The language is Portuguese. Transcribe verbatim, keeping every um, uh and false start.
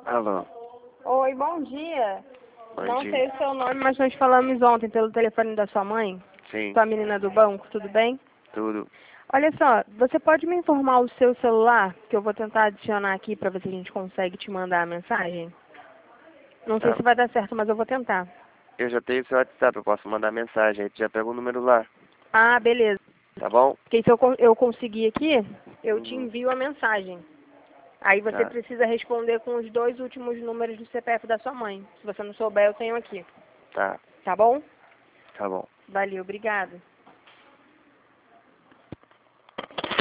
Alô. Oi, bom dia. Bom Não dia. sei o seu nome, mas nós falamos ontem pelo telefone da sua mãe, Sim, com a menina do banco, tudo bem? tudo. Olha só, você pode me informar o seu celular, que eu vou tentar adicionar aqui para ver se a gente consegue te mandar a mensagem? Não sei Tá. se vai dar certo, mas eu vou tentar. Eu já tenho seu WhatsApp, eu posso mandar mensagem. Aí tu já pega o número lá, Ah, beleza. tá bom? Porque se eu, con- eu conseguir aqui, eu te Uhum. envio a mensagem. Aí você Tá, precisa responder com os dois últimos números do C P F da sua mãe. Se você não souber, eu tenho aqui. tá, Tá bom? tá bom. Valeu, obrigada.